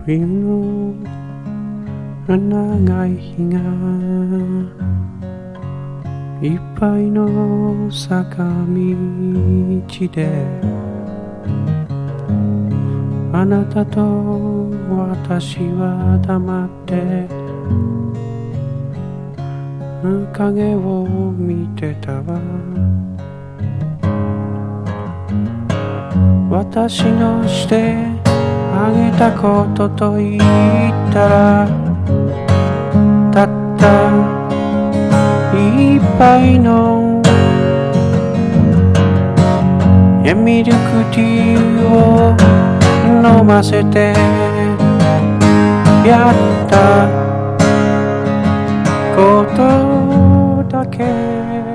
冬の長い日がいっぱいの坂道であなたと私は黙って影を見てたわ。私のしてあげたことと言ったらたった一杯のミルクティーを飲ませてやったことだけ